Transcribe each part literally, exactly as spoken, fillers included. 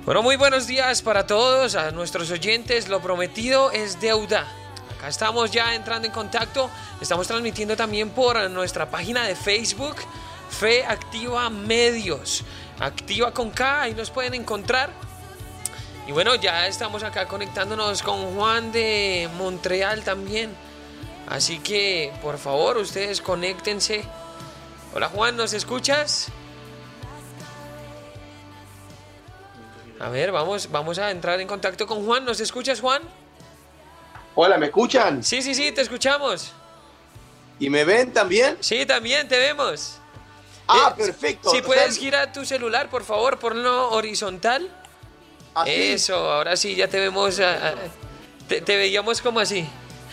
Bueno, muy buenos días para todos, a nuestros oyentes. Lo prometido es deuda. Acá estamos ya entrando en contacto. Estamos transmitiendo también por nuestra página de Facebook, Fe Activa Medios. Activa con K, ahí nos pueden encontrar. Y bueno, ya estamos acá conectándonos con Juan de Montreal también. Así que, por favor, ustedes conéctense. Hola Juan, ¿nos escuchas? A ver, vamos, vamos a entrar en contacto con Juan. ¿Nos escuchas, Juan? Hola, ¿me escuchan? Sí, sí, sí, te escuchamos. ¿Y me ven también? Sí, también te vemos. Ah, eh, perfecto. Si puedes girar tu celular, por favor, ponlo horizontal. ¿Así? Eso, ahora sí, ya te vemos. Uh, te, te veíamos como así.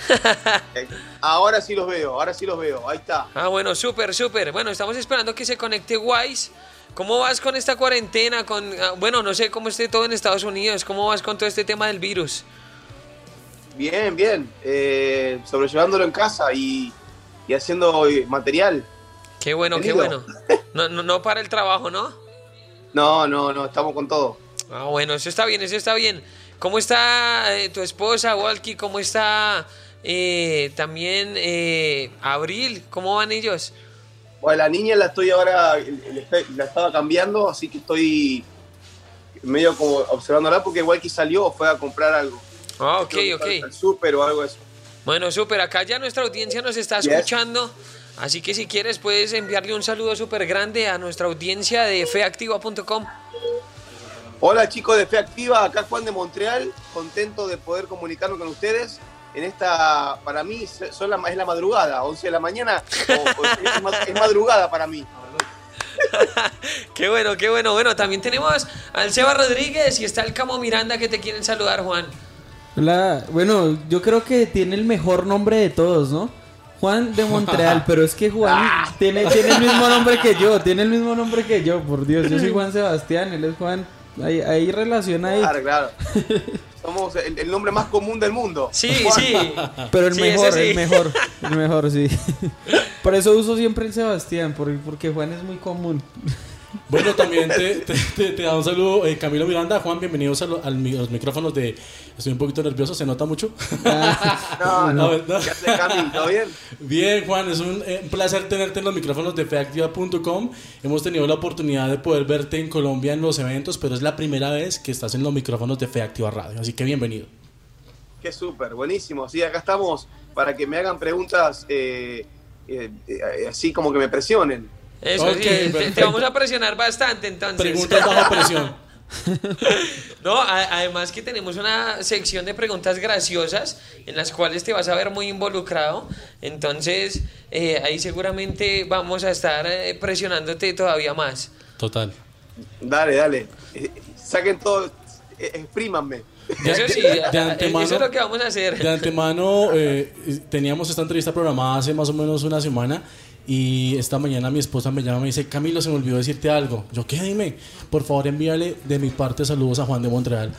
Ahora sí los veo, ahora sí los veo, ahí está. Ah, bueno, súper, súper. Bueno, estamos esperando que se conecte Wise. ¿Cómo vas con esta cuarentena? Con, bueno, no sé cómo esté todo en Estados Unidos. ¿Cómo vas con todo este tema del virus? Bien, bien. Eh, sobrellevándolo en casa y, y haciendo material. Qué bueno, ¿Venido? Qué bueno. No, no, no para el trabajo, ¿no? No, no, no, estamos con todo. Ah, bueno, eso está bien, eso está bien. ¿Cómo está eh, tu esposa, Walkie? ¿Cómo está eh, también eh, Abril? ¿Cómo van ellos? Bueno, la niña la estoy ahora, la estaba cambiando, así que estoy medio como observándola porque Walkie salió, fue a comprar algo. Ah, ok, ok. Al súper o algo de eso. Bueno, súper, acá ya nuestra audiencia nos está escuchando, yes. Así que si quieres puedes enviarle un saludo súper grande a nuestra audiencia de fe activa punto com. Hola chicos de Fe Activa, acá Juan de Montreal, contento de poder comunicarnos con ustedes. En esta, para mí, son la, es la madrugada, once de la mañana, o, o es, es madrugada para mí. Qué bueno, qué bueno. Bueno, también tenemos al Seba Rodríguez y está el Camo Miranda que te quieren saludar, Juan. Hola, bueno, yo creo que tiene el mejor nombre de todos, ¿no? Juan de Montreal, pero es que Juan tiene, tiene el mismo nombre que yo, tiene el mismo nombre que yo, por Dios. Yo soy Juan Sebastián, él es Juan. Hay, hay relación ahí. Claro, claro. Somos el, el nombre más común del mundo. Sí, sí. Pero el sí, mejor, sí. el mejor, el mejor, sí. Por eso uso siempre el Sebastián, porque Juan es muy común. Bueno, también te, te, te, te da un saludo eh, Camilo Miranda. Juan, bienvenidos a, lo, a los micrófonos de... Estoy un poquito nervioso, ¿se nota mucho? No, no, no. ¿Qué haces, Cami? ¿Todo bien? Bien, Juan, es un, eh, un placer tenerte en los micrófonos de fe activa punto com. Hemos tenido la oportunidad de poder verte en Colombia en los eventos, pero es la primera vez que estás en los micrófonos de Fe Activa Radio, así que bienvenido. Qué súper, buenísimo. Sí, acá estamos para que me hagan preguntas eh, eh, eh, así como que me presionen. Eso, okay, sí, te, te vamos a presionar bastante entonces. Preguntas bajo presión. No, a, además que tenemos una sección de preguntas graciosas en las cuales te vas a ver muy involucrado. Entonces, eh, ahí seguramente vamos a estar eh, presionándote todavía más. Total. Dale, dale. Eh, saquen todo, eh, exprímanme. Eso sí, de, de antemano, eso es lo que vamos a hacer. De antemano, eh, teníamos esta entrevista programada hace más o menos una semana. Y esta mañana mi esposa me llama y me dice: Camilo, se me olvidó decirte algo. Yo, ¿qué? Dime. Por favor, envíale de mi parte saludos a Juan de Montreal.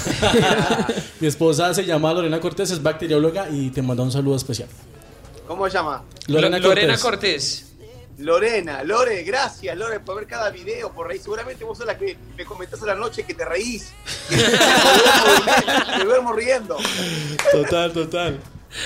Mi esposa se llama Lorena Cortés, es bacterióloga y te manda un saludo especial. ¿Cómo se llama? Lorena, Lorena Cortés. Lorena, Lore, gracias Lore por ver cada video, por reír. Seguramente vos sos la que me comentás a la noche que te reís. Que me, me duermo riendo. Total, total.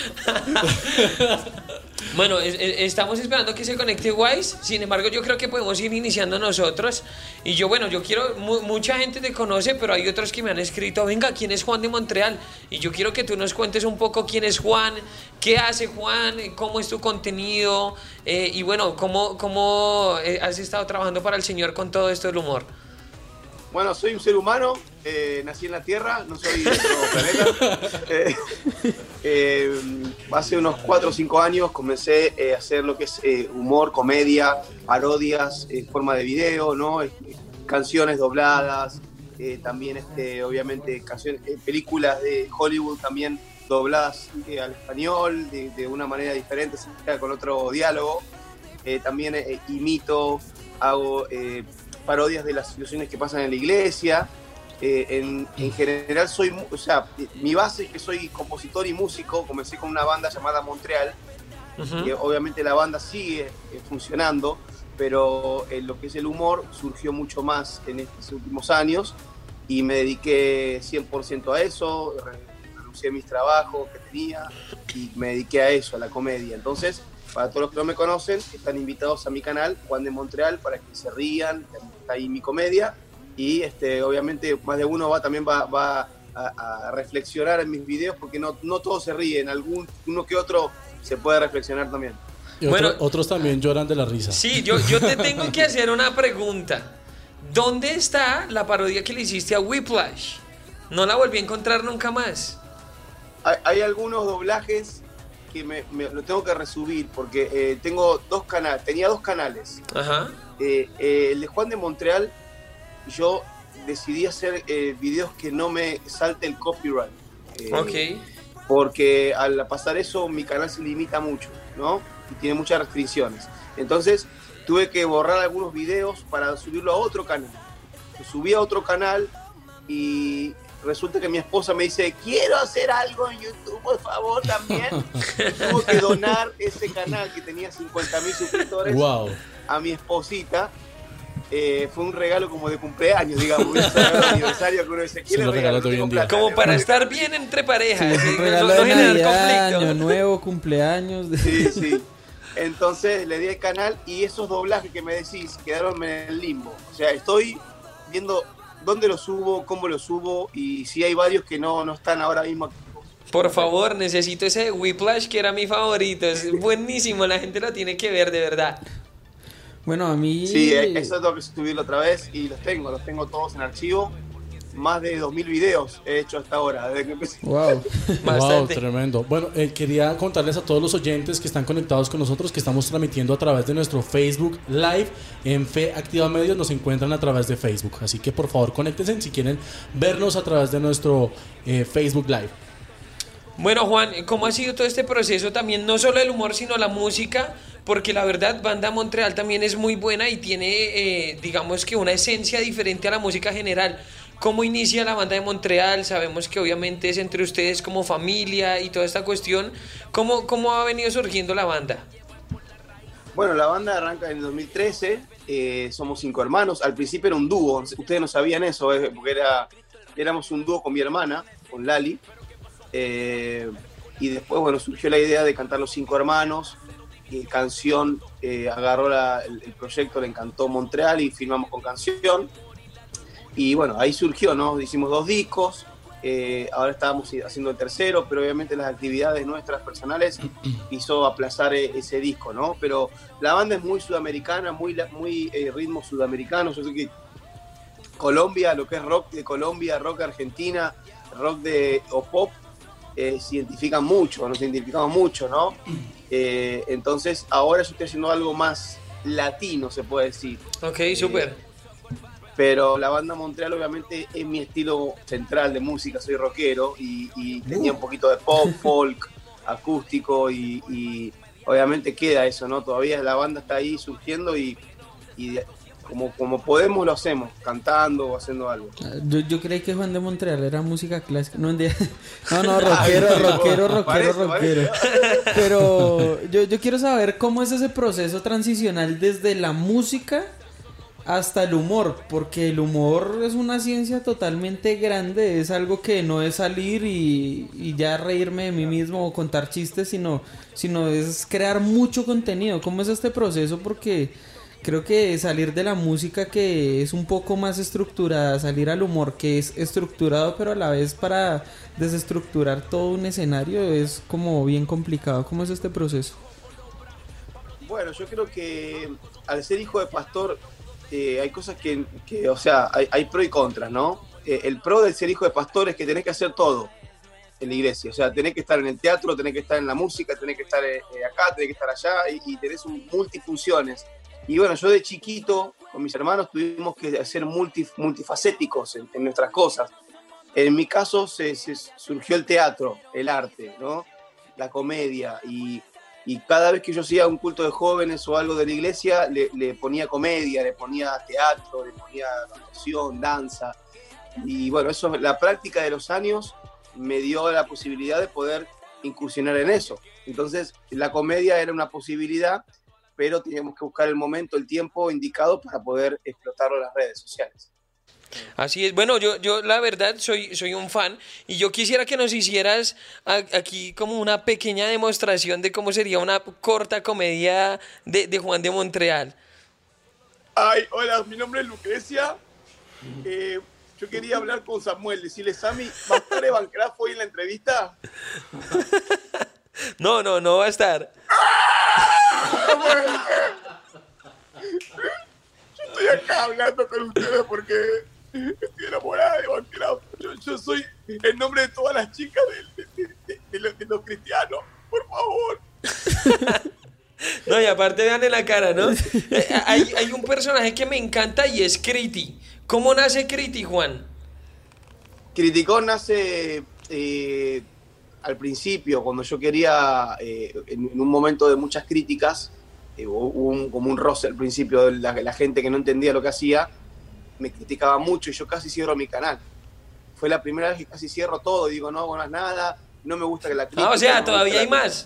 Bueno, es, es, estamos esperando que se conecte Wise. Sin embargo, yo creo que podemos ir iniciando nosotros. Y yo, bueno, yo quiero, mu mucha gente te conoce, pero hay otros que me han escrito: venga, ¿quién es Juan de Montreal? Y yo quiero que tú nos cuentes un poco quién es Juan, qué hace Juan, cómo es tu contenido, eh, y bueno, cómo, cómo has estado trabajando para el Señor con todo esto del humor. Bueno, soy un ser humano, eh, nací en la Tierra, no soy de otro planeta. Eh, eh, hace unos cuatro o cinco años comencé eh, a hacer lo que es eh, humor, comedia, parodias, en eh, forma de video, ¿no? Eh, canciones dobladas, eh, también este, obviamente canciones, eh, películas de Hollywood también dobladas eh, al español de, de una manera diferente, con otro diálogo. Eh, también eh, imito, hago... Eh, parodias de las situaciones que pasan en la iglesia. Eh, en, en general soy, o sea, mi base es que soy compositor y músico. Comencé con una banda llamada Montreal, uh-huh. que obviamente la banda sigue eh, funcionando, pero eh, lo que es el humor surgió mucho más en estos últimos años y me dediqué cien por ciento a eso, renuncié a mis trabajos que tenía y me dediqué a eso, a la comedia. Entonces, para todos los que no me conocen, están invitados a mi canal, Juan de Montreal, para que se rían, está ahí mi comedia, y este, obviamente más de uno va, también va, va a, a reflexionar en mis videos, porque no, no todos se ríen, algún, uno que otro se puede reflexionar también. Y otro, bueno, otros también lloran de la risa. Sí, yo, yo te tengo que hacer una pregunta. ¿Dónde está la parodia que le hiciste a Whiplash? No la volví a encontrar nunca más. Hay, hay algunos doblajes que me, me lo tengo que resubir porque eh, tengo dos canales, tenía dos canales. Ajá. Eh, eh, el de Juan de Montreal, yo decidí hacer eh, videos que no me salte el copyright. Eh, ok. Porque al pasar eso mi canal se limita mucho, ¿no? Y tiene muchas restricciones. Entonces tuve que borrar algunos videos para subirlo a otro canal. Lo subí a otro canal y resulta que mi esposa me dice, quiero hacer algo en YouTube, por favor, también. Tuve que donar ese canal que tenía cincuenta mil suscriptores wow. a mi esposita. Eh, fue un regalo como de cumpleaños, digamos, un aniversario que uno dice, ¿quién le regala? Como para estar bien entre parejas, sí, ¿sí? Un regalo no, no de generar Navidad, conflicto. Año nuevo, cumpleaños. Sí, sí. Entonces le di el canal y esos doblajes que me decís quedaron en el limbo. O sea, estoy viendo dónde los subo, cómo los subo y si hay varios que no, no están ahora mismo activos. Por favor, necesito ese de Whiplash que era mi favorito. Es buenísimo, la gente lo tiene que ver de verdad. Bueno, a mí... Sí, eso tengo que subirlo otra vez y los tengo, los tengo todos en archivo. Más de dos mil videos he hecho hasta ahora, desde que empecé. Wow. Wow, tremendo. Bueno, eh, quería contarles a todos los oyentes que están conectados con nosotros que estamos transmitiendo a través de nuestro Facebook Live. En Fe Activa Medios nos encuentran a través de Facebook. Así que por favor, conéctense si quieren vernos a través de nuestro eh, Facebook Live. Bueno, Juan, ¿cómo ha sido todo este proceso también? No solo el humor, sino la música, porque la verdad, Banda Montreal también es muy buena y tiene, eh, digamos que una esencia diferente a la música general. ¿Cómo inicia la Banda de Montreal? Sabemos que obviamente es entre ustedes como familia y toda esta cuestión. ¿Cómo, cómo ha venido surgiendo la banda? Bueno, la banda arranca en el dos mil trece, eh, somos cinco hermanos. Al principio era un dúo, ustedes no sabían eso, eh, porque era, éramos un dúo con mi hermana, con Lali. Eh, y después, bueno, surgió la idea de cantar los cinco hermanos. Y Canción eh, agarró la, el, el proyecto, le encantó Montreal y filmamos con Canción. Y bueno, ahí surgió, ¿no? Hicimos dos discos, eh, ahora estábamos haciendo el tercero, pero obviamente las actividades nuestras personales hizo aplazar ese disco, ¿no? Pero la banda es muy sudamericana, muy, muy eh, ritmo sudamericano. Yo sé que Colombia, lo que es rock de Colombia, rock de Argentina, rock de o pop, eh, se identifican mucho, nos identificamos mucho, ¿no? Eh, entonces ahora yo estoy haciendo algo más latino, se puede decir. Ok, súper. Eh, Pero la Banda Montreal obviamente es mi estilo central de música, soy rockero y, y tenía un poquito de pop, folk, acústico y, y obviamente queda eso, ¿no? Todavía la banda está ahí surgiendo y, y como, como podemos lo hacemos, cantando o haciendo algo. Yo, yo creí que Juan de Montreal era música clásica, no, no, no, rockero, rockero, rockero, Parece, rockero. Pero yo, yo quiero saber cómo es ese proceso transicional desde la música hasta el humor, porque el humor es una ciencia totalmente grande, es algo que no es salir y, y ya reírme de mí mismo o contar chistes, sino, sino es crear mucho contenido. ¿Cómo es este proceso? Porque creo que salir de la música, que es un poco más estructurada, salir al humor, que es estructurado, pero a la vez para desestructurar todo un escenario, es como bien complicado. ¿Cómo es este proceso? Bueno, yo creo que al ser hijo de pastor, Eh, hay cosas que, que, o sea, hay, hay pro y contras, ¿no? Eh, el pro del ser hijo de pastor es que tenés que hacer todo en la iglesia. O sea, tenés que estar en el teatro, tenés que estar en la música, tenés que estar eh, acá, tenés que estar allá y, y tenés un, multifunciones. Y bueno, yo de chiquito, con mis hermanos, tuvimos que ser multi, multifacéticos en, en nuestras cosas. En mi caso se, se surgió el teatro, el arte, ¿no? La comedia y... Y cada vez que yo hacía un culto de jóvenes o algo de la iglesia, le, le ponía comedia, le ponía teatro, le ponía actuación, danza. Y bueno, eso, la práctica de los años me dio la posibilidad de poder incursionar en eso. Entonces, la comedia era una posibilidad, pero teníamos que buscar el momento, el tiempo indicado para poder explotarlo en las redes sociales. Así es. Bueno, yo, yo la verdad soy, soy un fan y yo quisiera que nos hicieras a- aquí como una pequeña demostración de cómo sería una corta comedia de, de Juan de Montreal. Ay, hola, mi nombre es Lucrecia. Eh, yo quería hablar con Samuel, decirle, Sammy, ¿va a estar Evan Kraft hoy en la entrevista? No, no, no va a estar. Yo estoy acá hablando con ustedes porque estoy enamorada de Evan Kraft. Yo, yo soy el nombre de todas las chicas de, de- de- de- de los, de los cristianos. Por favor. No, y aparte vean en la cara, ¿no? Eh, hay, hay un personaje que me encanta y es Criti. ¿Cómo nace Criti, Juan? Criticón nace eh, al principio, cuando yo quería, eh, en, en un momento de muchas críticas, eh, hubo un, como un roce al principio, de la, la gente que no entendía lo que hacía, me criticaba mucho y yo casi cierro mi canal. Fue la primera vez que casi cierro todo y digo, no hago más nada, no me gusta que la crítica... Ah, o sea, no me todavía hay gusta la- más.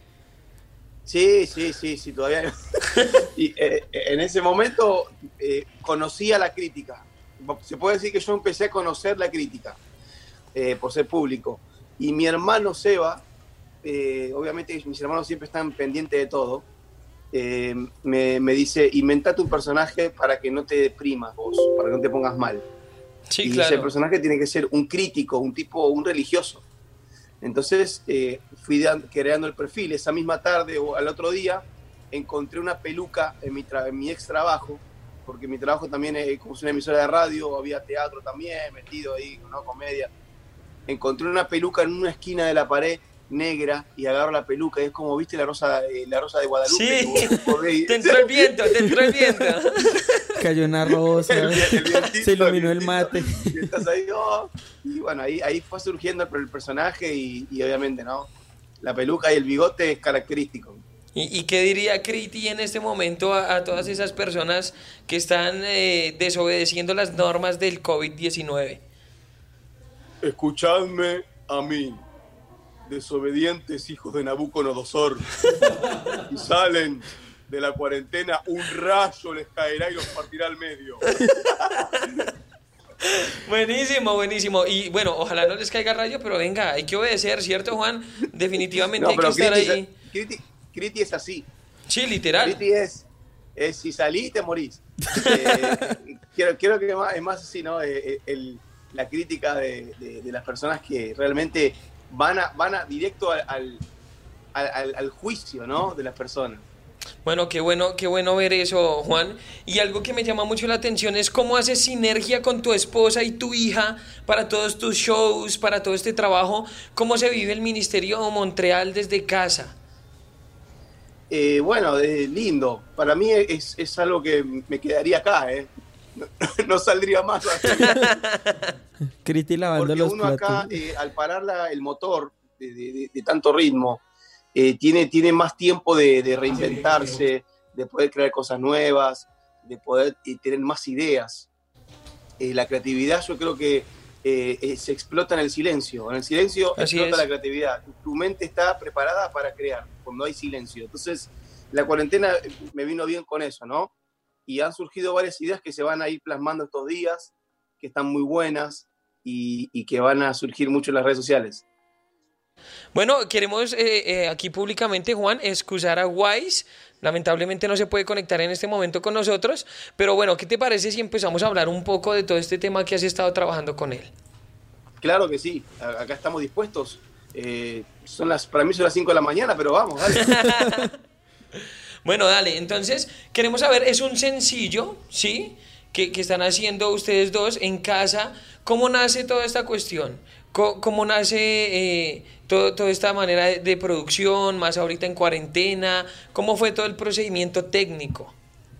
Sí, sí, sí, sí, todavía hay. Y eh, en ese momento eh, conocía la crítica. Se puede decir que yo empecé a conocer la crítica eh, por ser público. Y mi hermano Seba, eh, obviamente mis hermanos siempre están pendientes de todo, eh, me, me dice, inventate un personaje para que no te deprimas vos, para que no te pongas mal. Sí, y ese claro. personaje tiene que ser un crítico, un tipo, un religioso. Entonces eh, fui de- creando el perfil. Esa misma tarde o al otro día encontré una peluca en mi, tra- en mi ex trabajo, porque mi trabajo también es como es una emisora de radio, había teatro también, metido ahí, ¿no? Comedia. Encontré una peluca en una esquina de la pared negra y agarro la peluca y es como, ¿viste la rosa, eh, la rosa de Guadalupe? Sí, Que vos podés- te entró el viento, te entró el viento. Cayó una rosa, El vi- el vientito, se iluminó el el mate. Y estás ahí, oh. Y bueno, ahí, ahí fue surgiendo el, el personaje y, y obviamente, ¿no? La peluca y el bigote es característico. ¿Y, y qué diría Criti en este momento a, a todas esas personas que están eh, desobedeciendo las normas del COVID diecinueve? Escuchadme a mí, desobedientes hijos de Nabucodonosor, y salen de la cuarentena, un rayo les caerá y los partirá al medio. Buenísimo, buenísimo. Y bueno, ojalá no les caiga rayo, pero venga, hay que obedecer, ¿cierto, Juan? Definitivamente No, hay que pero estar Criti, ahí. Criti- Criti es así. Sí, literal. Criti es, es si salís, te morís. Eh, quiero, quiero que más, es más así, ¿no? Eh, eh, el- la crítica de, de- de las personas que realmente van a, van a directo al, al, al- al juicio, ¿no? De las personas. Bueno, qué bueno, qué bueno ver eso, Juan. Y algo que me llama mucho la atención es cómo haces sinergia con tu esposa y tu hija para todos tus shows, para todo este trabajo. ¿Cómo se vive el Ministerio Montreal desde casa? Eh, bueno, es lindo. Para mí es, es algo que me quedaría acá, ¿eh? No, no saldría más. Criti lavando Porque los uno platos. acá, eh, al parar la- el motor de, de- de- de tanto ritmo, eh, tiene, tiene más tiempo de, de reinventarse, de poder crear cosas nuevas, de poder eh, tener más ideas. Eh, la creatividad yo creo que eh, eh, se explota en el silencio. En el silencio Así explota es. la creatividad. Tu mente está preparada para crear cuando hay silencio. Entonces, la cuarentena eh, me vino bien con eso, ¿no? Y han surgido varias ideas que se van a ir plasmando estos días, que están muy buenas y, y que van a surgir mucho en las redes sociales. Bueno, queremos eh, eh, aquí públicamente, Juan, excusar a Wise. Lamentablemente no se puede conectar en este momento con nosotros, pero bueno, ¿qué te parece si empezamos a hablar un poco de todo este tema que has estado trabajando con él? Claro que sí, a- acá estamos dispuestos. Eh, son las, para mí son las cinco de la mañana, pero vamos, dale. Bueno, dale, entonces queremos saber, es un sencillo, ¿sí? Que, que están haciendo ustedes dos en casa. ¿Cómo nace toda esta cuestión? ¿Cómo, cómo nace eh, todo, toda esta manera de, de producción, más ahorita en cuarentena? ¿Cómo fue todo el procedimiento técnico?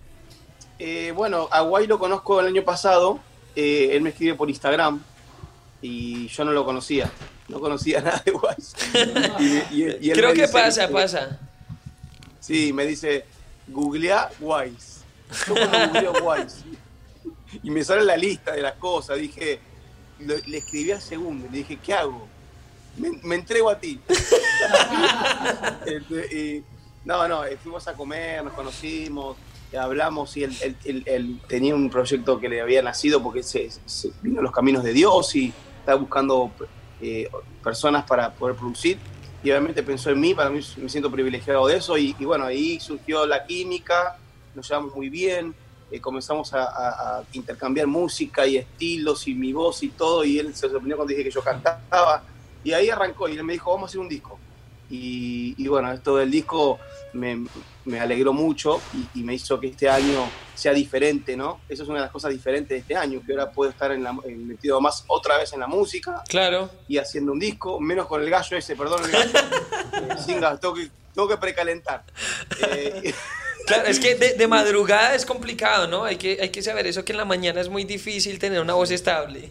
Eh, bueno, a Guay lo conozco el año pasado, eh, él me escribe por Instagram y yo no lo conocía, no conocía nada de Guay. Y- y- y él Creo me que dice, pasa, eh, pasa. Sí, me dice, googlea Wise. Yo cuando googleo Wise y me sale la lista de las cosas, dije, lo- le escribí al segundo, le dije, ¿qué hago? Me, me entrego a ti. Este, y, no, no, eh, fuimos a comer, nos conocimos, hablamos y él, él, él, él tenía un proyecto que le había nacido porque se, se vino a los caminos de Dios y estaba buscando eh, personas para poder producir. Y obviamente pensó en mí, para mí me siento privilegiado de eso. Y, y bueno, ahí surgió la química, nos llevamos muy bien, eh, comenzamos a, a, a intercambiar música y estilos y mi voz y todo. Y él se sorprendió cuando dije que yo cantaba. Y ahí arrancó y él me dijo, vamos a hacer un disco. Y, y bueno, esto del disco me, me alegró mucho y, y me hizo que este año sea diferente, ¿no? Eso es una de las cosas diferentes de este año, que ahora puedo estar en la, en, metido más otra vez en la música. Claro. Y haciendo un disco, menos con el gallo ese, perdón, el gallo. eh, sin gas, tengo que, tengo que precalentar. Eh, Claro, es que de, de madrugada es complicado, ¿no? Hay que, hay que saber eso, que en la mañana es muy difícil tener una voz estable.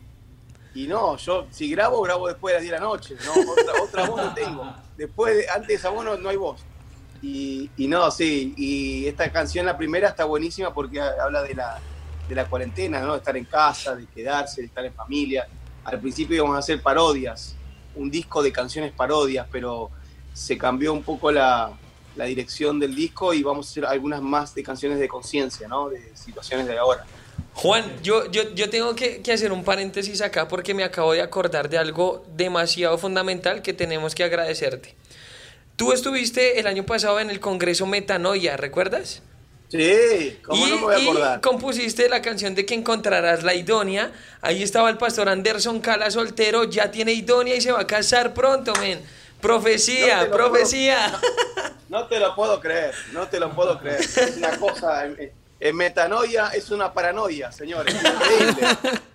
Y no, yo si grabo, grabo después de las diez de la noche, ¿no? Otra, otra voz no tengo. Después, de, antes de esa voz no, no hay voz. Y, y no, sí, y esta canción, la primera, está buenísima porque habla de la, de la cuarentena, ¿no? De estar en casa, de quedarse, de estar en familia. Al principio íbamos a hacer parodias, un disco de canciones parodias, pero se cambió un poco la, la dirección del disco y vamos a hacer algunas más de canciones de conciencia, ¿no? De situaciones de ahora. Juan, yo, yo, yo tengo que, que hacer un paréntesis acá porque me acabo de acordar de algo demasiado fundamental que tenemos que agradecerte. Tú estuviste el año pasado en el Congreso Metanoia, ¿recuerdas? Sí, ¿cómo y, no me voy a acordar? Y compusiste la canción de Que encontrarás la idónea. Ahí estaba el pastor Anderson Cala soltero, ya tiene idónea y se va a casar pronto, men. Profecía, no profecía. Puedo, no, no te lo puedo creer, no te lo puedo creer. Es una cosa... En metanoia es una paranoia, señores. Es increíble.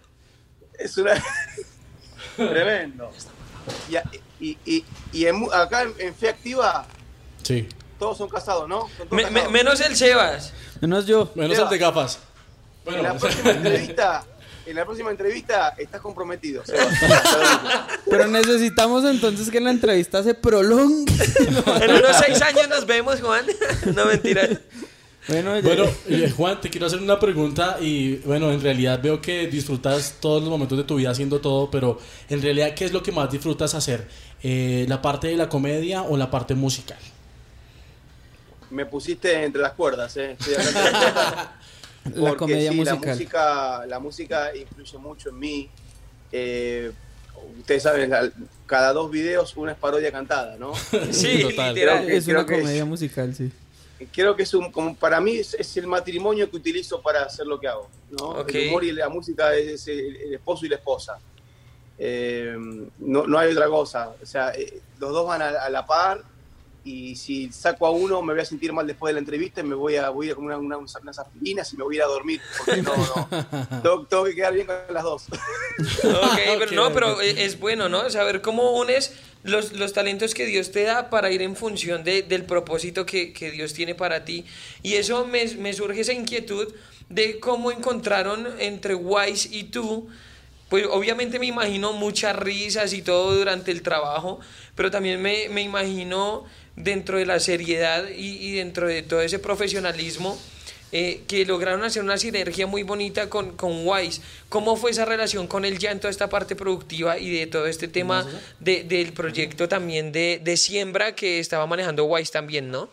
Es una... Tremendo. Y, y, y, y en, acá en, en Fe Activa, sí, todos son casados, ¿no? Son todos me, casados. Me, menos el Sebas. Menos yo. Menos Sebas, el de gafas. Bueno. En la próxima entrevista, en la próxima entrevista estás comprometido, Sebas. Pero necesitamos entonces que la entrevista se prolongue. En unos seis años nos vemos, Juan. No, mentira. Bueno, bueno eh, Juan, te quiero hacer una pregunta y bueno, en realidad veo que disfrutas todos los momentos de tu vida haciendo todo, pero en realidad, ¿qué es lo que más disfrutas hacer? Eh, ¿La parte de la comedia o la parte musical? Me pusiste entre las cuerdas, ¿eh? Estoy acá entre las cuerdas. La comedia sí, musical. La música, la música influye mucho en mí. Eh, ustedes saben, la, cada dos videos una es parodia cantada, ¿no? Sí, total. literal. Creo que- Es una creo que comedia es- musical, sí. Creo que es un, como para mí es, es el matrimonio que utilizo para hacer lo que hago, ¿no? Ok. El humor y la música es el, el esposo y la esposa. Eh, no, no hay otra cosa. O sea, eh, los dos van a, a la par y si saco a uno me voy a sentir mal después de la entrevista y me voy a, voy a comer una, una, unas aspirinas y me voy a ir a dormir porque no, no. Tengo, tengo que quedar bien con las dos. Ok, pero no, pero es bueno, ¿no? Saber cómo unes los, los talentos que Dios te da para ir en función de, del propósito que, que Dios tiene para ti. Y eso me, me surge esa inquietud de cómo encontraron entre Wise y tú. Pues obviamente me imagino muchas risas y todo durante el trabajo, pero también me, me imagino dentro de la seriedad y, y dentro de todo ese profesionalismo eh, que lograron hacer una sinergia muy bonita con, con Wise. ¿Cómo fue esa relación con él ya en toda esta parte productiva y de todo este tema de, del proyecto también de, de siembra que estaba manejando Wise también, ¿no?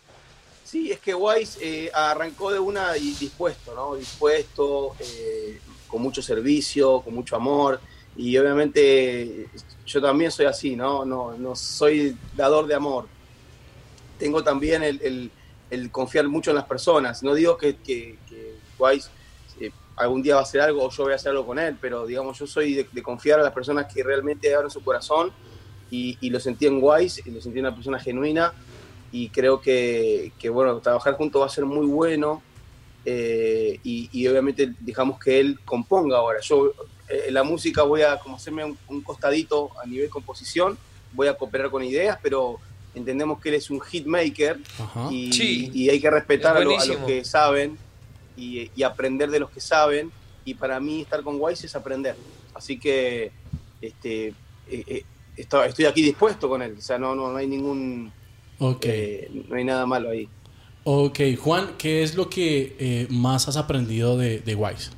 Sí, es que Wise eh, arrancó de una y dispuesto, ¿no? Dispuesto, eh, con mucho servicio, con mucho amor. Y obviamente yo también soy así, ¿no? No, no soy dador de amor. Tengo también el, el, el confiar mucho en las personas. No digo que, que, que Wise eh, algún día va a hacer algo o yo voy a hacer algo con él, pero digamos, yo soy de, de confiar a las personas que realmente abren su corazón y, y lo sentí en Wise, y lo sentí en una persona genuina. Y creo que, que, bueno, trabajar juntos va a ser muy bueno eh, y, y obviamente dejamos que él componga ahora. Yo eh, en la música voy a como hacerme un, un costadito a nivel composición, voy a cooperar con ideas, pero entendemos que él es un hitmaker y, Sí, y hay que respetar a, lo, a los buenísimo. que saben y, y aprender de los que saben, y para mí estar con Wise es aprender. Así que este, eh, eh, estoy, estoy aquí dispuesto con él, o sea, no, no, no hay ningún... Ok. Eh, no hay nada malo ahí. Ok, Juan, ¿qué es lo que eh, más has aprendido de, de Wise?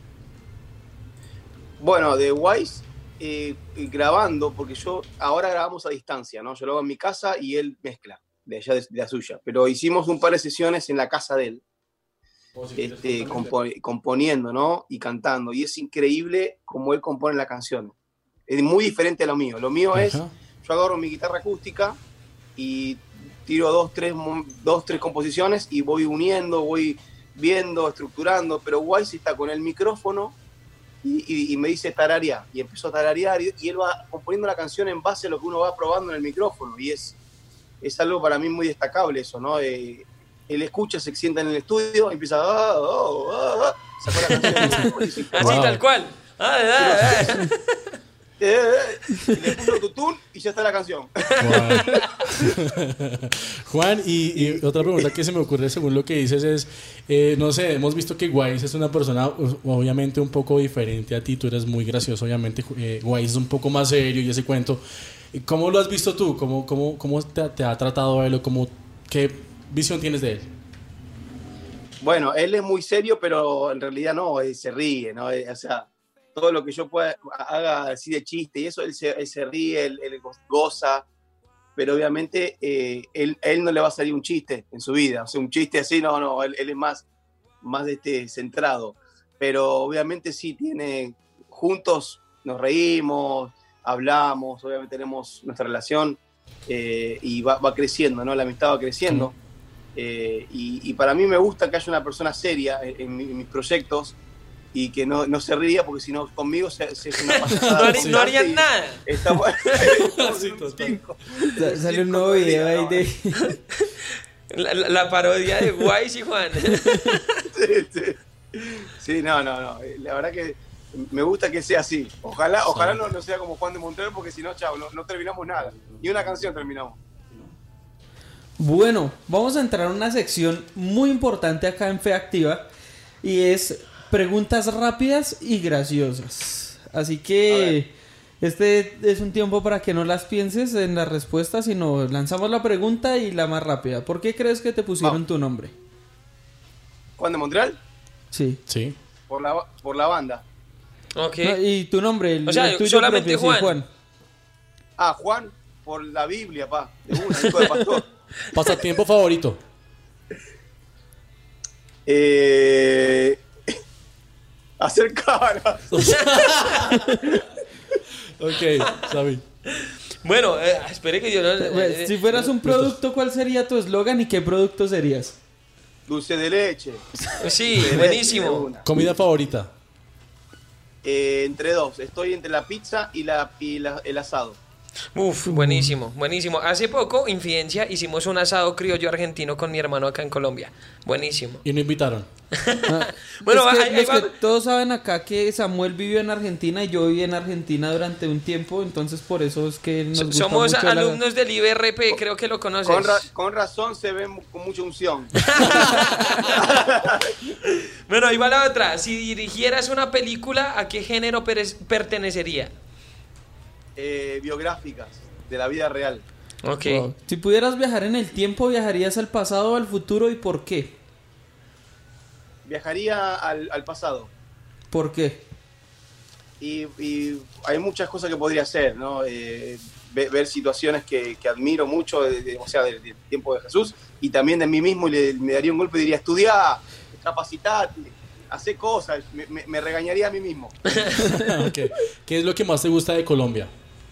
Bueno, de Wise, eh, grabando, porque yo ahora grabamos a distancia, ¿no? Yo lo hago en mi casa y él mezcla, de allá de, de la suya. Pero hicimos un par de sesiones en la casa de él. este, compo- componiendo, ¿no? Y cantando. Y es increíble cómo él compone la canción. Es muy diferente a lo mío. Lo mío es, Ajá. yo agarro mi guitarra acústica y tiro dos, tres, dos, tres composiciones y voy uniendo, voy viendo, estructurando, pero Wise está con el micrófono y, y, y me dice tararear, y empezó a tararear y, y él va componiendo la canción en base a lo que uno va probando en el micrófono, y es, es algo para mí muy destacable eso, ¿no? Eh, él escucha, se sienta en el estudio, empieza a... Oh, oh, oh, sacó la canción. Y dice, Así, Wow. tal cual. Ah, ah, ah. eh, eh, y le puso tutún y ya está la canción. Juan, Juan y, y otra pregunta que se me ocurre según lo que dices es, eh, no sé, hemos visto que Wise es una persona obviamente un poco diferente a ti, tú eres muy gracioso, obviamente eh, Wise es un poco más serio y ese cuento. ¿Cómo lo has visto tú? ¿Cómo, cómo, cómo te, te ha tratado él? ¿Cómo, ¿Qué visión tienes de él? Bueno, él es muy serio, pero en realidad no, él se ríe, ¿no? O sea, todo lo que yo pueda haga así de chiste y eso, él se, él se ríe, él, él goza, pero obviamente eh, él, él no le va a salir un chiste en su vida, o sea, un chiste así, no, no, él, él es más, más este, centrado, pero obviamente sí tiene, juntos nos reímos, hablamos, obviamente tenemos nuestra relación eh, y va, va creciendo, ¿no? La amistad va creciendo. Eh, y, y para mí me gusta que haya una persona seria en, en, en mis proyectos y que no, no se ría, porque si no conmigo se, se es una pasada. No, harí- no harían nada. Estamos, estamos Sí, en un total. circo. Sa- Sale un nuevo Circo video de ahí día, de... La, la- la parodia de Wise y Juan. Sí, sí. Sí, no, no, no. La verdad que me gusta que sea así. Ojalá, ojalá no, no sea como Juan de Montreal, porque si no, chao, no, no terminamos nada. Ni una canción terminamos. Bueno, vamos a entrar a una sección muy importante acá en Fe Activa y es preguntas rápidas y graciosas. Así que este es un tiempo para que no las pienses en las respuestas, sino lanzamos la pregunta y la más rápida. ¿Por qué crees que te pusieron No. tu nombre? Juan de Montreal, Sí. Sí. por la, por la banda. Ok. No, y tu nombre, el, O sea, el tuyo solamente propio, sí, Juan. Ah, Juan, por la Biblia, pa. De una, hijo de pastor. ¿Pasatiempo favorito? Eh, hacer caras. Ok, Xavi. Bueno, eh, espere que yo no... Pues, eh, si fueras un producto, ¿cuál sería tu eslogan y qué producto serías? Dulce de leche. Sí, De buenísimo. una. ¿Comida favorita? Eh, entre dos. Estoy entre la pizza y, la, y la- el asado. Uf, buenísimo, buenísimo. Hace poco, Infidencia, hicimos un asado criollo argentino con mi hermano acá en Colombia. Buenísimo. Y no invitaron. Ah, Bueno, es que ahí- ahí los que va- todos saben acá que Samuel vivió en Argentina y yo viví en Argentina durante un tiempo, entonces por eso es que nos gusta Somos mucho la- alumnos del I B R P, creo que lo conoces. Con, ra- con razón se ven con mucha unción. Bueno, ahí va la otra. Si dirigieras una película, ¿a qué género perez- pertenecería? Eh, biográficas de la vida real. Ok. Wow. Si pudieras viajar en el tiempo, ¿viajarías al pasado o al futuro y por qué? Viajaría al, al pasado. ¿Por qué? Y, y hay muchas cosas que podría hacer, ¿no? Eh, ve- ver situaciones que, que admiro mucho, de- de- o sea, del, del tiempo de Jesús, y también de mí mismo, y le, me daría un golpe y diría, estudiá, capacitate, hacé cosas, me, me- me regañaría a mí mismo. Ok. ¿Qué es lo que más te gusta de Colombia?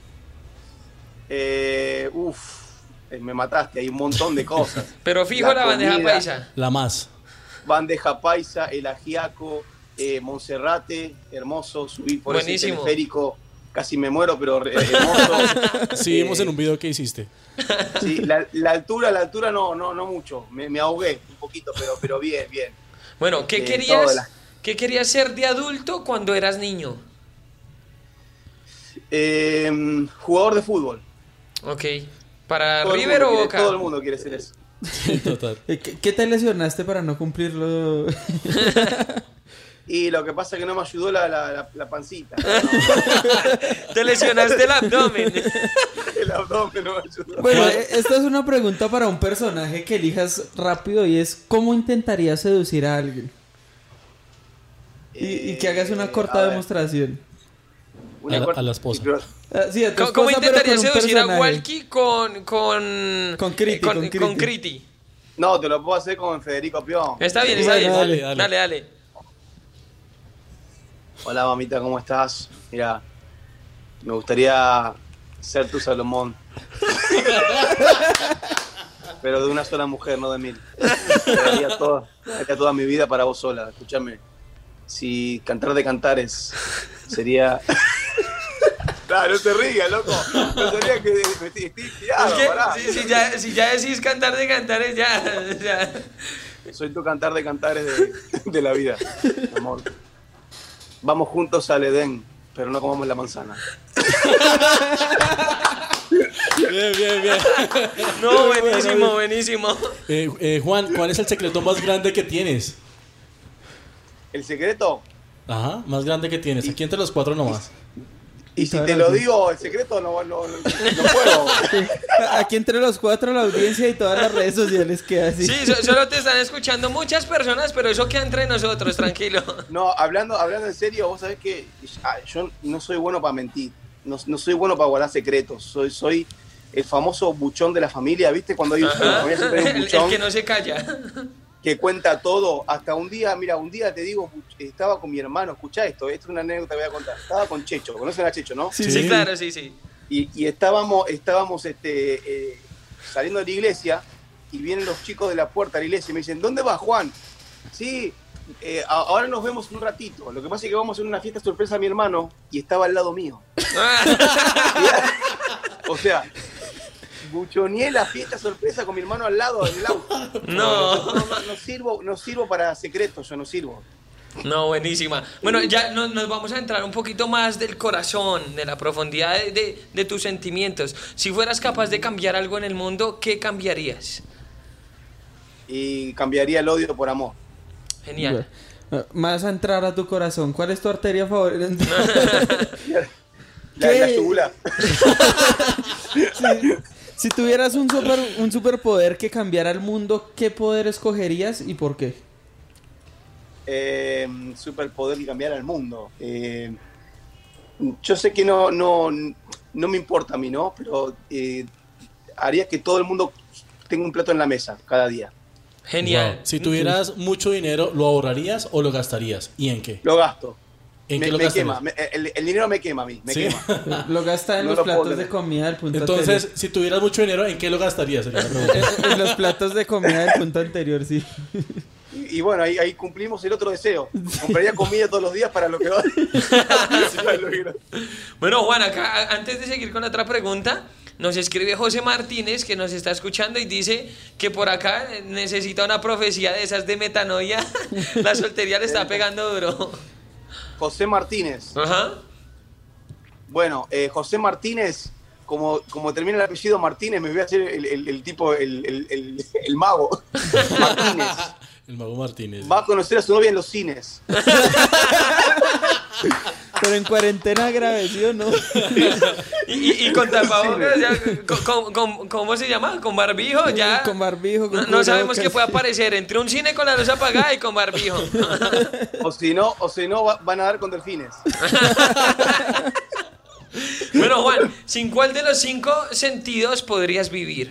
Eh, uf, eh, me mataste, hay un montón de cosas. Pero fijo la, bandeja comida, paisa. La más. Bandeja paisa, el ajiaco, eh, Monserrate, hermoso, subí por ese Buenísimo. teleférico, casi me muero, pero eh, hermoso. Sí, vimos Eh, en un video que hiciste. Sí, la, la altura, la altura no, no, no mucho. Me, me ahogué un poquito, pero, pero bien, bien. Bueno, ¿qué Eh, querías, todas las- ¿qué querías ser de adulto cuando eras niño? Eh, jugador de fútbol. Ok. ¿Para Todo el River mundo o quiere- Boca? Todo el mundo quiere ser eso. Total. Eh, ¿Qué, qué te lesionaste para no cumplirlo? Y lo que pasa es que no me ayudó la, la, la- la pancita. Te lesionaste el abdomen. El abdomen no me ayudó. Bueno, eh, esta es una pregunta para un personaje que elijas rápido y es ¿cómo intentarías seducir a alguien? Y, y que hagas una Eh, corta a ver, demostración. una A la- corta- a la esposa. pero- Ah, sí, a tu ¿Cómo, cómo esposa, pero intentarías con un seducir a personaje. Walkie con... Con, Con Criti, con, con con Criti. Criti? No, te lo puedo hacer con Federico Pion. Está bien, está Bueno, bien. dale, Dale, dale. dale. Hola, mamita, ¿cómo estás? Mira, me gustaría ser tu Salomón. Pero de una sola mujer, no de mil. Daría toda, daría toda mi vida para vos sola. Escúchame. Si cantar de cantares sería... Claro, no te rías, loco. No sería que me estoy estoy tirado, Es que, pará. si, si ya, si ya decís cantar de cantares, ya, ya. Soy tu cantar de cantares de, de la vida, amor. Vamos juntos al Edén, pero no comamos la manzana. Bien, bien, bien. No, buenísimo, buenísimo. Eh, eh, Juan, ¿cuál es el secreto más grande que tienes? El secreto, Ajá, más grande que tienes. Aquí entre los cuatro nomás. y si te lo digo, el secreto no, no, no, no puedo. Aquí entre los cuatro, la audiencia y todas las redes sociales queda así. Sí, so- solo te están escuchando muchas personas, pero eso queda entre nosotros, tranquilo. No, hablando, hablando en serio, vos sabés que ah, yo no soy bueno para mentir, no, no soy bueno para guardar secretos, soy, soy el famoso buchón de la familia, ¿viste? Cuando hay, en la Ajá. familia siempre hay un El, el buchón que no se calla. que cuenta todo, hasta un día, mira, un día te digo, estaba con mi hermano, escuchá esto, esto es una anécdota que voy a contar, estaba con Checho, ¿conocen a Checho, no? Sí, Sí. sí, claro, sí, sí. Y, y estábamos, estábamos este, eh, saliendo de la iglesia y vienen los chicos de la puerta de la iglesia y me dicen, ¿dónde vas, Juan? Sí, eh, a- ahora nos vemos un ratito. Lo que pasa es que vamos a hacer una fiesta sorpresa a mi hermano y estaba al lado mío. O sea, buchoneé la fiesta sorpresa con mi hermano al lado en el auto. No. No, no, no sirvo, no sirvo para secretos, yo no sirvo. No, buenísima. Bueno, ya no- nos vamos a entrar un poquito más del corazón, de la profundidad de, de- de tus sentimientos. Si fueras capaz de cambiar algo en el mundo, ¿qué cambiarías? Y cambiaría el odio por amor. Genial. Bueno, más a entrar a tu corazón. ¿Cuál es tu arteria favorita? La, ¿Qué? la yugular. si, si tuvieras un, super, un superpoder que cambiara el mundo, ¿qué poder escogerías y por qué? Eh, superpoder que cambiara el mundo. Eh, yo sé que no, no, no me importa a mí, ¿no? Pero eh, haría que todo el mundo tenga un plato en la mesa cada día. Genial. Wow. Si tuvieras mucho dinero, ¿lo ahorrarías o lo gastarías? ¿Y en qué? Lo gasto. ¿En me, qué lo me gastarías? quema. Me- el, el dinero me quema a mí. Me ¿Sí? quema. Lo gasta en No los lo puedo platos de tener. comida del punto Entonces, si tuvieras mucho dinero, ¿en qué lo gastarías? Sería la pregunta. anterior. En, en los platos de comida del punto anterior, sí. Y, y bueno, ahí, ahí cumplimos el otro deseo. Compraría comida todos los días para lo que va. Bueno, Juan, acá a- antes de seguir con la otra pregunta, nos escribe José Martínez, que nos está escuchando y dice que por acá necesita una profecía de esas de metanoia. La soltería le está pegando duro. José Martínez. Ajá. Bueno, eh, José Martínez, como, como termina el apellido Martínez, me voy a hacer el, el- el tipo, el, el- el- el mago. Martínez. El mago Martínez. Va a conocer a su novia en los cines. Pero en cuarentena grave, ¿sí o no? Y, y, y con tapabocas, ya, con, con- con- ¿cómo se llama? Con barbijo, ya. Con barbijo, con No, no sabemos cubrebocas. qué puede aparecer entre un cine con la luz apagada y con barbijo. O si no, o si no va- van a dar con delfines. Bueno, Juan, ¿sin cuál de los cinco sentidos podrías vivir?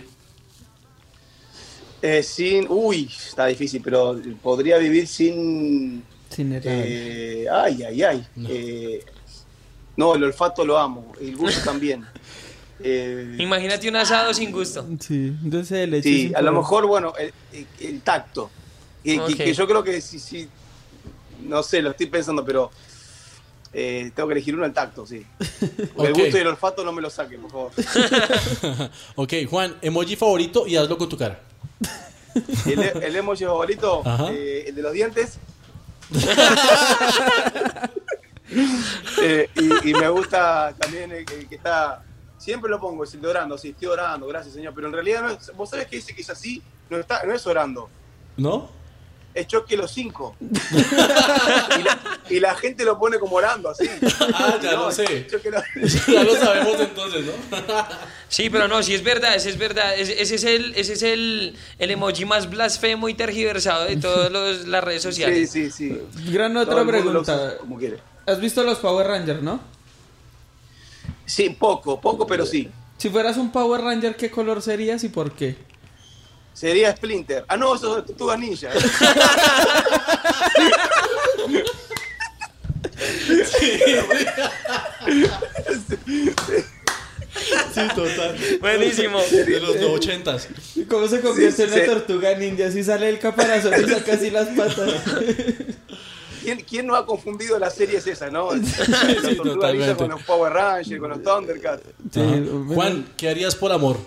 Eh, sin. Uy, está difícil, pero podría vivir sin. Sin el- eh, ay, ay, ay. No. Eh, no, el olfato lo amo, el gusto también. Eh, Imagínate un asado sin gusto. Sí, dulce de leche. sí, sin a lo poder. mejor, bueno, el, el- el tacto. Que, que- Ok. que yo creo que sí, sí. No sé, lo estoy pensando, pero. eh, tengo que elegir uno, el tacto, sí. Porque Ok. el gusto y el olfato no me lo saquen, por favor. Ok, Juan, emoji favorito y hazlo con tu cara. El, el emoji favorito, Ajá. eh, el de los dientes. Eh, y, y me gusta también el, el que está. Siempre lo pongo, es el de orando, sí, estoy orando, gracias señor. Pero en realidad, no es- vos sabés que dice que es así, no, está, no es orando, ¿No? es choque los cinco. y, la, y la gente lo pone como orando, así. Ah, ya No, lo sé. choque los- Ya lo sabemos entonces, ¿no? Sí, pero no, sí es verdad, ese es verdad. Ese, ese es, el, ese es el, el emoji más blasfemo y tergiversado de todas las redes Sí, sociales. sí, sí. Gran Todo otra el mundo lo usa pregunta. como quiere. ¿Has visto los Power Rangers, no? Sí, poco, poco, pero sí. Si fueras un Power Ranger, ¿qué color serías y por qué? Sería Splinter. Ah, no, eso es Tortuga Ninja. Sí, total. Buenísimo. De los ochentas. ¿Cómo se convierte Sí, en una sí. tortuga ninja? Si sale el caparazón y saca así las patas. ¿Quién, ¿Quién no ha confundido las series esas, no? La sí, Tortuga Ninja totalmente. con los Power Rangers, con los Thundercats. Sí, Ajá. bueno, Juan, ¿qué harías por amor?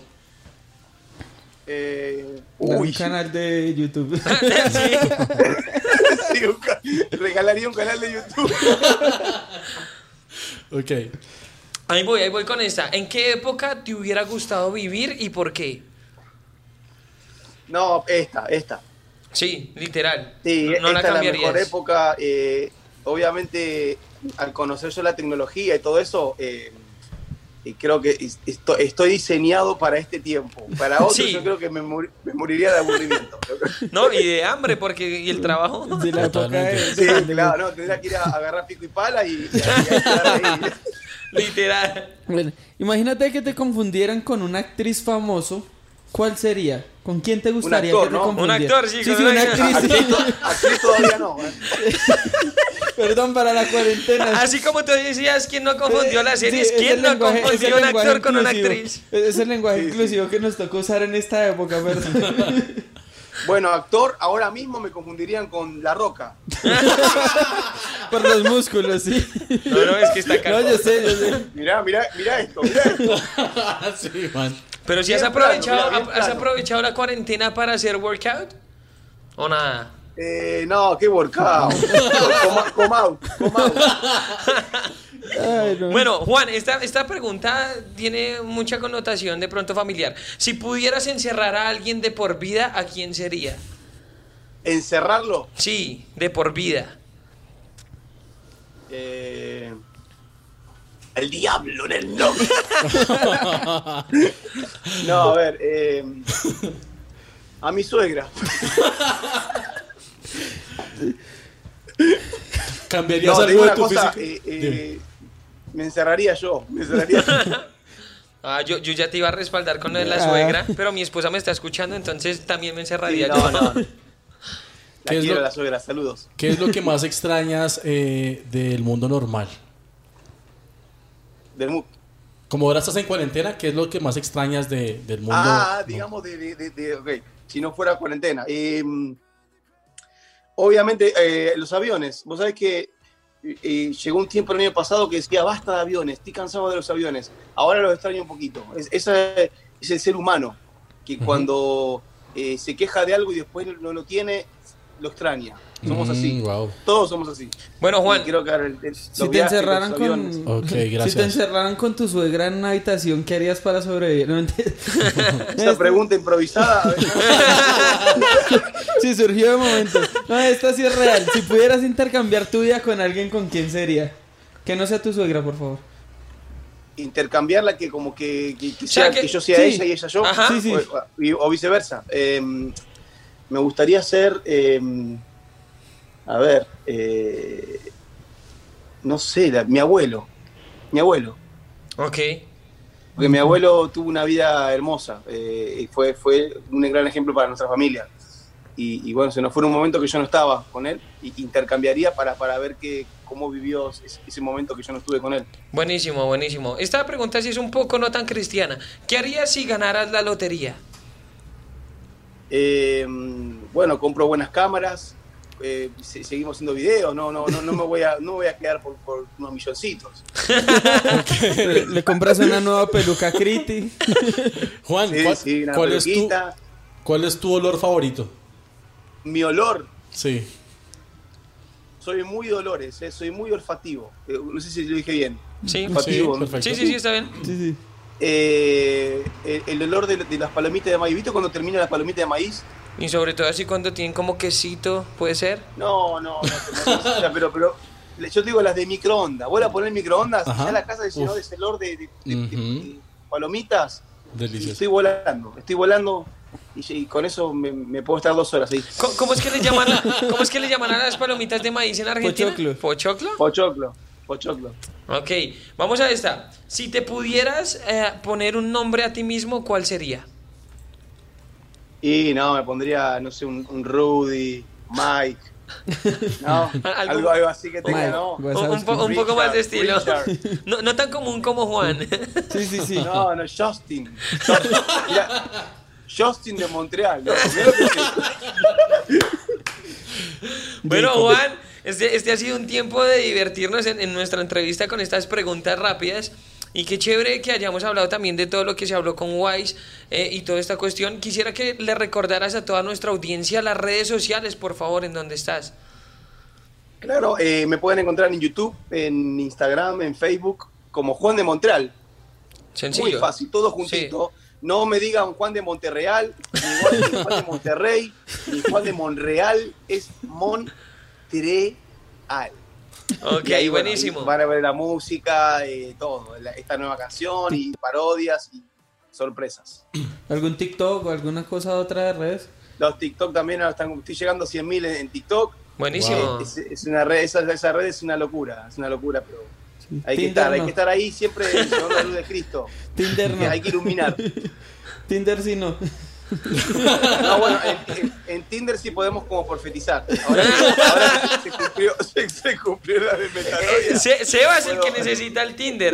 Eh, un uy, canal de YouTube. Sí. sí, un ca- regalaría un canal de YouTube. Ok. Ahí voy, ahí voy con esta. ¿En qué época te hubiera gustado vivir y por qué? No, esta, esta. Sí, literal. Sí, no, no la esta es la cambiarías. mejor época. eh, obviamente, al conocer yo la tecnología y todo eso, eh, y creo que es- esto- estoy diseñado para este tiempo. Para otros, Sí. yo creo que me, mor- me moriría de aburrimiento. No, y de hambre, porque y el trabajo. De la época de, Totalmente. Sí, claro, no, tendría que ir a agarrar pico y pala y, y, y quedar ahí. Literal. Bueno, imagínate que te confundieran con un actriz famoso. ¿Cuál sería? ¿Con quién te gustaría actor, que te ¿no? Un confundieran? actor, sí, sí, con sí, un una actor. actriz. Aquí, to- aquí todavía no. ¿eh? Perdón, para la cuarentena. Así como tú decías, ¿quién no confundió las Sí, series? es ¿Quién el no lenguaje- es el confundió un lenguaje actor con una inclusivo. actriz? Es el lenguaje Sí, sí. inclusivo que nos tocó usar en esta época, ¿verdad? Bueno, actor, ahora mismo me confundirían con La Roca. Por los músculos, sí. No, no, es que está No, calvo. yo sé, yo sé. Mirá, mirá, mirá esto, mirá esto. Sí, Juan. Pero si has Bien plano, aprovechado, mira, bien has plano. aprovechado la cuarentena para hacer workout o nada. Eh, no, qué workout. Come, come out, come out. Ay, no. Bueno, Juan, esta, esta pregunta tiene mucha connotación de pronto familiar. Si pudieras encerrar a alguien de por vida, ¿a quién sería? Encerrarlo. Sí, de por vida. Eh, el diablo en el nombre. No, a ver. eh, a mi suegra. ¿Cambiarías No, te algo digo de una tu cosa. físico? eh, Dime. eh, me encerraría yo. Me encerraría yo. Ah, yo, yo ya te iba a respaldar con lo de la Ah. suegra, pero mi esposa me está escuchando, entonces también me Sí, encerraría no, yo. no. La ¿Qué es quiero lo- la suegra. Saludos. ¿Qué es lo que más extrañas eh, del mundo normal? Del mu- Como ahora estás en cuarentena, ¿qué es lo que más extrañas de- del mundo? Ah, no? digamos de, de, de, de- ok, si no fuera cuarentena. Eh, obviamente, eh, los aviones. Vos sabés que eh, llegó un tiempo el año pasado que decía, basta de aviones, estoy cansado de los aviones. Ahora los extraño un poquito. Es, ese es el ser humano, que Ujú. cuando eh, se queja de algo y después no lo tiene, lo extraña. Somos Mm, así. wow. Todos somos así. Bueno, Juan, Y creo que ahora el- el- Si los te viajes, encerraran los con aviones. Ok, Si gracias. te encerraran con tu suegra en una habitación, ¿qué harías para sobrevivir? No, mentira. Esa pregunta improvisada. a ver, Sí, surgió de momento. No, esta sí es real. Si pudieras intercambiar tu vida con alguien, ¿con quién sería? Que no sea tu suegra, por favor. intercambiarla, que como que, que, que O sea, sea, que- que yo sea sí. ella y ella yo, Ajá. Sí, sí. O, y- o viceversa. Eh, me gustaría ser, eh, a ver, eh, no sé, la- mi abuelo, mi abuelo, ok. porque mi abuelo tuvo una vida hermosa, eh, y fue, fue un gran ejemplo para nuestra familia. Y, y bueno, se nos fue en un momento que yo no estaba con él, y intercambiaría para, para ver que, cómo vivió ese, ese momento que yo no estuve con él. Buenísimo, buenísimo. Esta pregunta sí es un poco no tan cristiana. ¿Qué harías si ganaras la lotería? Eh, bueno, compro buenas cámaras, eh, se- seguimos haciendo videos, no, no, no, no me voy a, no me voy a quedar por, por unos milloncitos. Le, le compras una nueva peluca a Criti. Juan, Sí, ¿cuál, sí, una cuál es tu, peluquita. ¿cuál es tu olor favorito? Mi olor, Sí. soy muy dolores, eh, soy muy olfativo. Eh, no sé si lo dije bien. Sí, Olfativo, Sí, ¿no? perfecto. sí, sí, sí, está bien. Sí, sí. Eh, el, el olor de, de las palomitas de maíz. ¿Viste cuando termina la palomita de maíz? Y sobre todo así cuando tienen como quesito, ¿puede ser? No, no, no, no, no, o sea, pero, pero yo te digo las de microondas. Voy a poner en microondas, Ajá. ya la casa se llenó Uf. de ese olor de, de- de- de- Ujú. de palomitas. Y Delicioso. estoy volando, estoy volando y, y con eso me, me puedo estar dos horas ahí. ¿Cómo, cómo es que le llaman a, cómo es que le llaman a las palomitas de maíz en Argentina? Pochoclo. ¿Pochoclo? Pochoclo, pochoclo. Ok, vamos a esta. Si te pudieras eh, poner un nombre a ti mismo, ¿cuál sería? Eh, bueno, soy muy dolores, eh, soy, soy muy dolores. Eh, soy muy olfativo. Eh, Y no, me pondría, no sé, un, un Rudy, Mike. No, Algo- algo, algo así que tenga, Mike, ¿no? pues, Un, un po- un poco más de estilo. Richard. No, no tan común como Juan. Sí, sí, sí. No, no, Justin. Justin, mira, Justin de Montreal, ¿no? Mira que sí. Bueno, Jacob. Juan, este, este ha sido un tiempo de divertirnos en, en nuestra entrevista con estas preguntas rápidas. Y qué chévere que hayamos hablado también de todo lo que se habló con Wise eh, y toda esta cuestión. Quisiera que le recordaras a toda nuestra audiencia las redes sociales, por favor, en donde estás. Claro, eh, me pueden encontrar en YouTube, en Instagram, en Facebook, como Juan de Montreal. Sencillo. Muy fácil, todo juntito. No me digan Juan de Monterreal, ni Juan, ni Juan de Monterrey, ni Juan de Monreal, es Montreal. Ok, Y ahí, bueno, buenísimo. ahí van a ver la música, eh, todo, la- esta nueva canción y parodias y sorpresas. ¿Algún TikTok o alguna cosa otra de redes? Los TikTok también, ahora están, estoy llegando a cien mil en, en TikTok. Buenísimo. Es, es una red, esa, esa red es una locura, es una locura, pero hay que Tinder estar, hay no. que estar ahí siempre llevando la luz de Cristo. Tinder Que no. hay que iluminar. Tinder sí no. No, bueno, en, en- en Tinder sí podemos como profetizar. Ahora, ahora se, cumplió, se, se cumplió la de Metanoia. Se- Seba es el que Puedo- necesita el Tinder.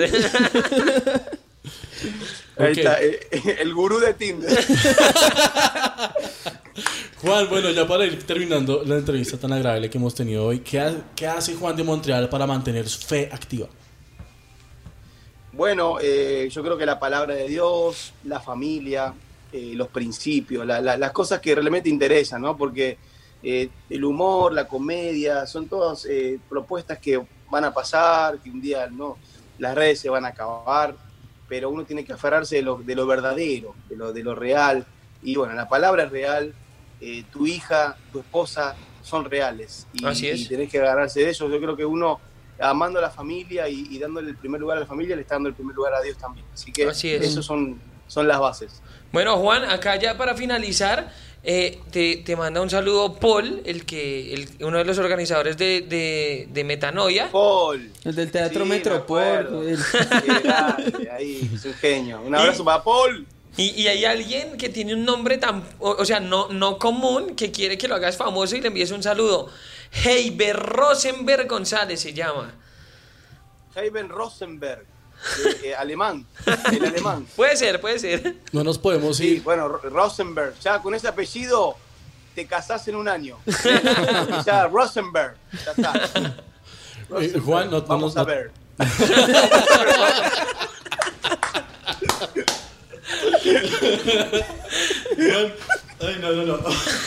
Ahí Ok. está, eh, el gurú de Tinder. Juan, bueno, ya para ir terminando la entrevista tan agradable que hemos tenido hoy, ¿qué, ha- qué hace Juan de Montreal para mantener su fe activa? Bueno, eh, yo creo que la palabra de Dios, la familia, eh, los principios, la- la- las cosas que realmente interesan, ¿no? Porque eh, el humor, la comedia, son todas eh, propuestas que van a pasar, que un día no, las redes se van a acabar, pero uno tiene que aferrarse de lo, de lo verdadero, de lo, de lo real. Y bueno, la palabra es real, eh, tu hija, tu esposa son reales. Y, Así es. y tenés que agarrarse de ellos. Yo creo que uno, amando a la familia y, y dándole el primer lugar a la familia, le está dando el primer lugar a Dios también. Así que Así es. esas son, son las bases. Bueno, Juan, acá ya para finalizar, eh, te, te manda un saludo Paul, el que, el, uno de los organizadores de, de, de Metanoia. Paul. El del Teatro Sí, me Metropol. acuerdo. el- Qué grande, ahí, es un genio. Un abrazo para Paul. Y, y hay alguien que tiene un nombre tan, o, o sea, no, no común, que quiere que lo hagas famoso y le envíes un saludo. Heiber Rosenberg González se llama. Heiben Rosenberg, eh, eh, alemán, el alemán. Puede ser, puede ser. No nos podemos Sí, ir. bueno, Ro- Rosenberg, ya con ese apellido te casás en un año. Ya, Rosenberg, ya está. Eh, Juan, no- no Vamos nos- a no- ver. Ay, no, no, no.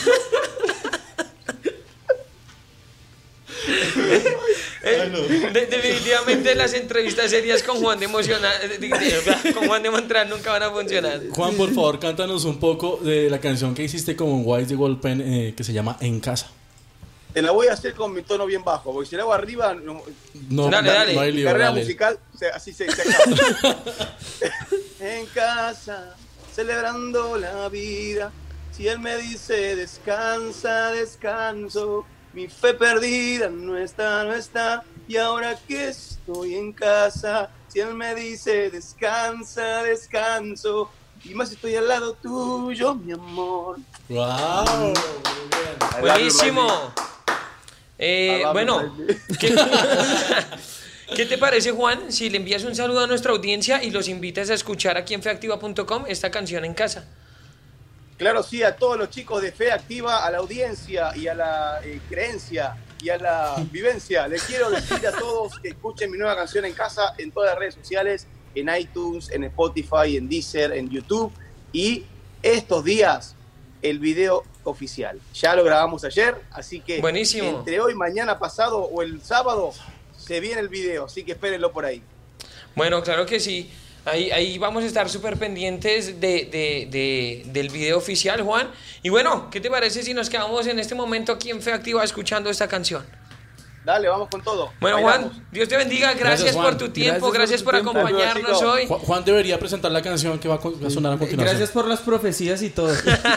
Eh, de- definitivamente las entrevistas serias con Juan de Emocional, eh, de- de- con Juan de Montreal nunca van a funcionar. Juan, por favor, cántanos un poco de la canción que hiciste con Wise de Golpen eh, que se llama En Casa. Te la voy a hacer con mi tono bien bajo, porque si la hago arriba, no, No, Dale, dale. no hay mi lío, carrera dale. musical se- así se, se acaba. En casa, celebrando la vida, si él me dice descansa, descanso, mi fe perdida no está, no está, y ahora que estoy en casa, si él me dice descansa, descanso, y más estoy al lado tuyo, mi amor. Wow. Buenísimo. Eh, Alabama, bueno, baby. ¿qué, ¿qué te parece, Juan, si le envías un saludo a nuestra audiencia y los invitas a escuchar aquí en feactiva punto com esta canción en casa? Claro, sí, a todos los chicos de Fe Activa, a la audiencia y a la eh, creencia y a la vivencia. Les quiero decir a todos que escuchen mi nueva canción en casa en todas las redes sociales, en iTunes, en Spotify, en Deezer, en YouTube. Y estos días, el video oficial. Ya lo grabamos ayer, así que Buenísimo. entre hoy, mañana, pasado o el sábado se viene el video, así que espérenlo por ahí. Bueno, claro que sí. Ahí, ahí vamos a estar súper pendientes de, de- de- del video oficial, Juan. Y bueno, ¿qué te parece si nos quedamos en este momento aquí en Fe Activa escuchando esta canción? Dale, vamos con todo. Bueno, Bailamos. Juan, Dios te bendiga. Gracias, Gracias, Juan. por tu tiempo, Gracias gracias, por por, tu tiempo. acompañarnos Chicos. hoy. Juan, Juan debería presentar la canción que va a, con- va a sonar a continuación. Gracias por las profecías y todo.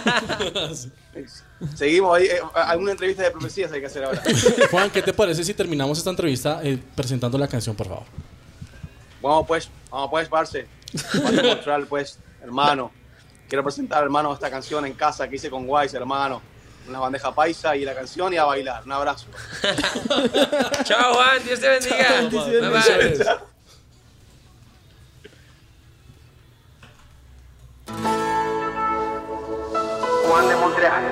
Seguimos ahí. eh, alguna entrevista de profecías hay que hacer ahora. Juan, ¿qué te parece si terminamos esta entrevista eh, presentando la canción, por favor? Vamos pues, vamos pues, parce. Vamos a mostrar pues, hermano. quiero presentar, hermano, esta canción en casa que hice con Wise, hermano. Una bandeja paisa y la canción y a bailar. Un abrazo. Chao, Juan. Dios te bendiga. Chao, Bye, bye. Juan de Montreal.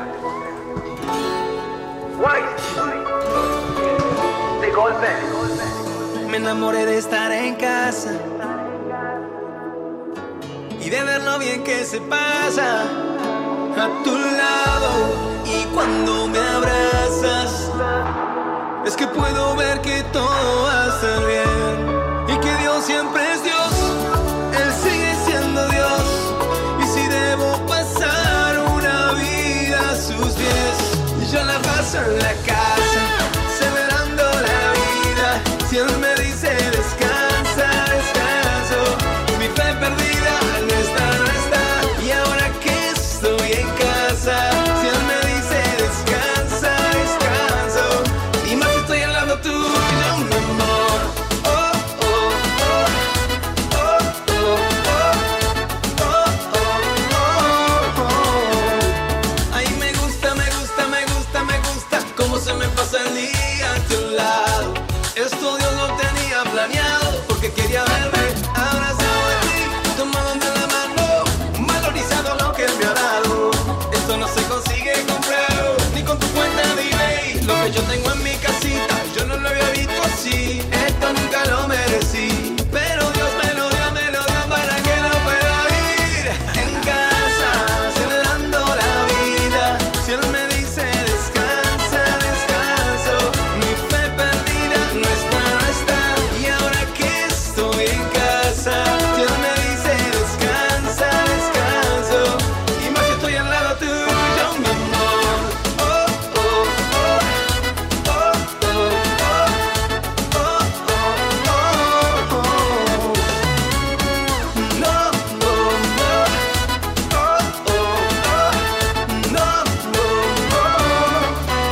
De golpe. Me enamoré de estar en casa y de ver lo bien que se pasa a tu lado. Y cuando me abrazas, es que puedo ver que todo va a estar bien y que Dios siempre es Dios. Él sigue siendo Dios. Y si debo pasar una vida a sus pies, yo la paso en la casa, celebrando la vida. Si Él me dice descansa, descanso. Mi fe perdida no está, no está. Y ahora que estoy en casa, si Él me dice descansa, descanso. Y más estoy al lado tuyo, mi amor. Oh, oh, oh. Oh, oh, oh. Oh, oh, oh. Ay, me gusta, me gusta, me gusta, me gusta cómo se me pasa el día a tu lado. Esto Dios lo tenía planeado porque quería verme abrazado de ti, tomado de la mano, valorizado lo que Él me ha dado. Esto no se consigue comprar ni con tu cuenta de eBay. Lo que yo tengo en mi casita, yo no lo había visto así. Esto nunca lo merecí, pero Dios me lo dio, me lo dio para que lo pueda vivir en casa, celebrando la vida. Si Él me dice descansa, descanso. Mi fe perdida no está, no está. Y ahora que estoy en casa, si Él me dice descansa, descanso. Y más que estoy al lado tuyo, mi amor. Oh, oh, oh. Oh, oh, oh. Oh, oh, oh. No, no, no. Oh, oh, oh. No, no, no.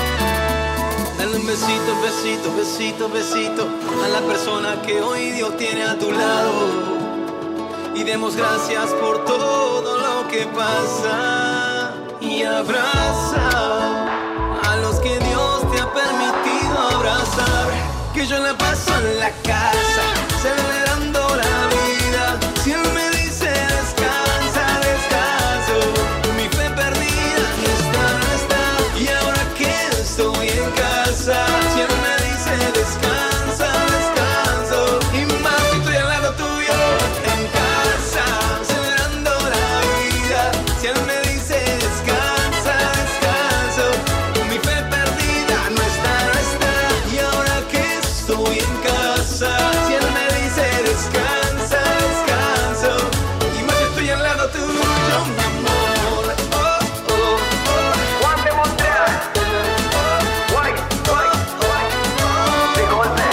Dale un besito, besito, besito, besito a la persona que hoy Dios tiene a tu lado. Y demos gracias por todo lo que pasa. Y abraza a los que Dios te ha permitido abrazar. Que yo la paso en la casa, celebrando la vida. Si Él me dice descansa, descanso. Mi fe perdida no está, no está. Y ahora que estoy en casa, si Él me dice descansa, descanso. Y más que estoy al lado tuyo, en casa, celebrando la vida. Si Él me dice descansa, descanso. Mi fe perdida no está, no está. Y ahora que estoy en casa, si Él me dice descansa, descanso. Y más que estoy al lado tuyo, mi amor. Oh, oh, oh. Juan de Montreal. White, white, white. De golpe.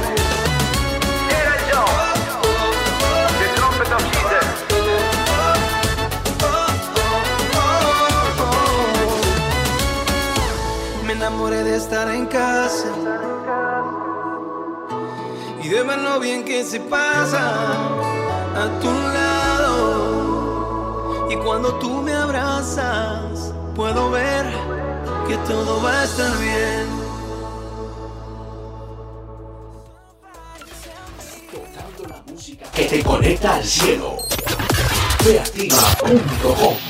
Era yo. The trumpet of Jesus. Me enamoré de estar en casa y de ver lo bien que se pasa a tu lado. Y cuando tú me abrazas, puedo ver que todo va a estar bien. Tocando la música que te conecta al cielo. Feactiva punto com